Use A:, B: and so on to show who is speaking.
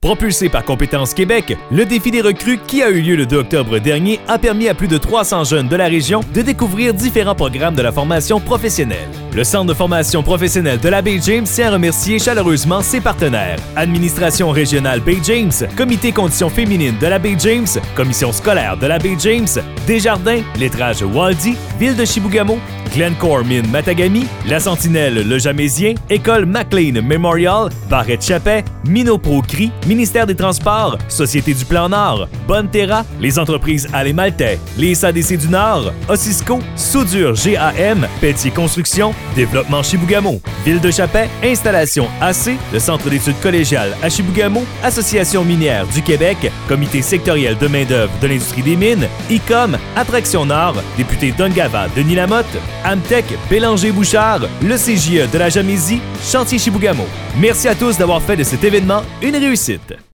A: Propulsé par Compétences Québec, le défi des recrues qui a eu lieu le 2 octobre dernier a permis à plus de 300 jeunes de la région de découvrir différents programmes de la formation professionnelle. Le Centre de formation professionnelle de la Baie-James tient à remercier chaleureusement ses partenaires. Administration régionale Baie-James, Comité conditions féminines de la Baie-James, Commission scolaire de la Baie-James, Desjardins, Lettrage Waldy, Ville de Chibougamau, Glencore Mine Matagami, La Sentinelle Le Jamésien, École McLean Memorial, Barrette-Chappet, Minopro CRI, Ministère des Transports, Société du Plan Nord, Bonterra, les entreprises Allé Maltais, les SADC du Nord, Ossisco, Soudure GAM, Pelletier Construction, Développement Chibougamau, Ville de Chappet, Installation AC, le Centre d'études collégiales à Chibougamau, Association minière du Québec, Comité sectoriel de main-d'œuvre de l'industrie des mines, ICOM, Attraction Nord, député d'Ungava Denis Lamotte, Amtech, Bélanger-Bouchard, le CJE de la Jamésie, Chantier Chibougamau. Merci à tous d'avoir fait de cet événement une réussite.